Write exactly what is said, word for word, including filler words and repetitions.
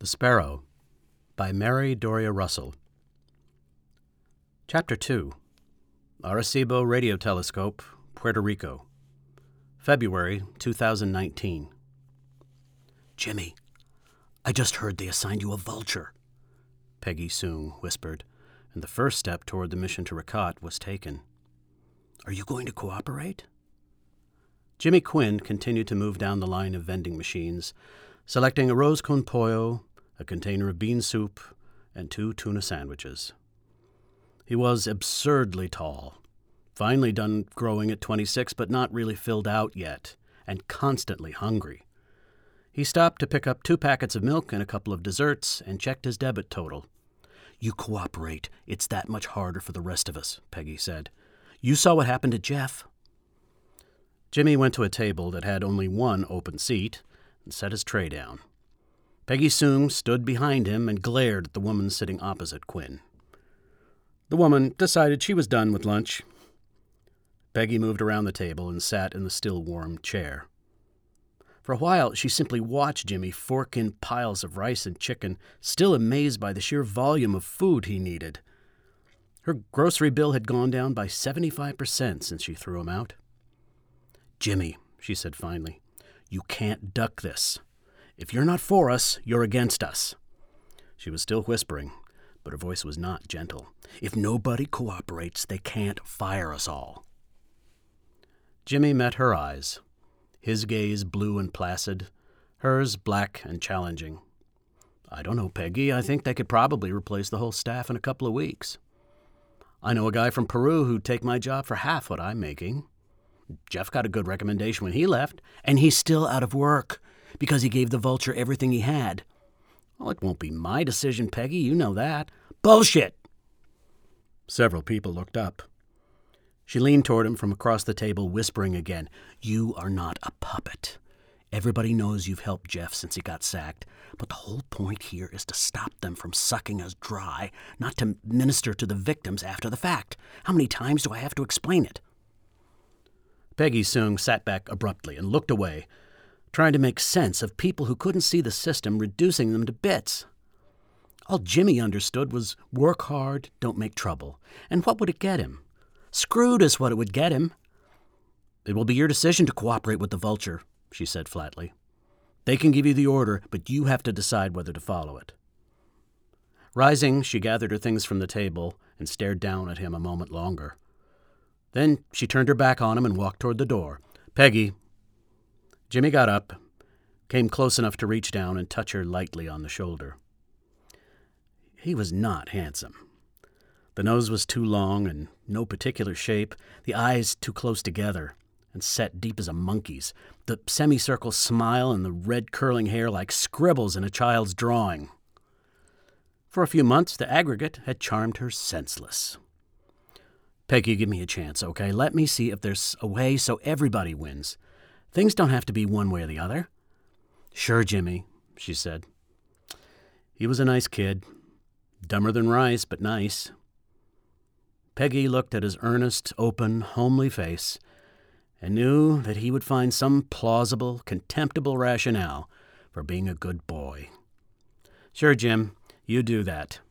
The Sparrow by Mary Doria Russell. Chapter two. Arecibo Radio Telescope, Puerto Rico. February two thousand nineteen. "Jimmy, I just heard they assigned you a vulture," Peggy Soong whispered, and the first step toward the mission to Rakat was taken. "Are you going to cooperate?" Jimmy Quinn continued to move down the line of vending machines, selecting a rose con pollo, a container of bean soup, and two tuna sandwiches. He was absurdly tall, finally done growing at twenty-six, but not really filled out yet, and constantly hungry. He stopped to pick up two packets of milk and a couple of desserts and checked his debit total. "You cooperate. It's that much harder for the rest of us," Peggy said. "You saw what happened to Jeff." Jimmy went to a table that had only one open seat and set his tray down. Peggy Soong stood behind him and glared at the woman sitting opposite Quinn. The woman decided she was done with lunch. Peggy moved around the table and sat in the still warm chair. For a while, she simply watched Jimmy fork in piles of rice and chicken, still amazed by the sheer volume of food he needed. Her grocery bill had gone down by seventy-five percent since she threw him out. "Jimmy," she said finally, "you can't duck this. If you're not for us, you're against us." She was still whispering, but her voice was not gentle. "If nobody cooperates, they can't fire us all." Jimmy met her eyes, his gaze blue and placid, hers black and challenging. "I don't know, Peggy. I think they could probably replace the whole staff in a couple of weeks. I know a guy from Peru who'd take my job for half what I'm making. Jeff got a good recommendation when he left, and he's still out of work because he gave the vulture everything he had." "Well, it won't be my decision, Peggy. You know that." "Bullshit!" Several people looked up. She leaned toward him from across the table, whispering again, "You are not a puppet. Everybody knows you've helped Jeff since he got sacked, but the whole point here is to stop them from sucking us dry, not to minister to the victims after the fact. How many times do I have to explain it?" Peggy Soong sat back abruptly and looked away, trying to make sense of people who couldn't see the system reducing them to bits. All Jimmy understood was work hard, don't make trouble. And what would it get him? Screwed is what it would get him. "It will be your decision to cooperate with the vulture," she said flatly. "They can give you the order, but you have to decide whether to follow it." Rising, she gathered her things from the table and stared down at him a moment longer. Then she turned her back on him and walked toward the door. "Peggy." Jimmy got up, came close enough to reach down and touch her lightly on the shoulder. He was not handsome. The nose was too long and no particular shape, the eyes too close together and set deep as a monkey's, the semicircle smile and the red curling hair like scribbles in a child's drawing. For a few months, the aggregate had charmed her senseless. "Peggy, give me a chance, okay? Let me see if there's a way so everybody wins. Things don't have to be one way or the other." "Sure, Jimmy," she said. He was a nice kid. Dumber than rice, but nice. Peggy looked at his earnest, open, homely face and knew that he would find some plausible, contemptible rationale for being a good boy. "Sure, Jim, you do that."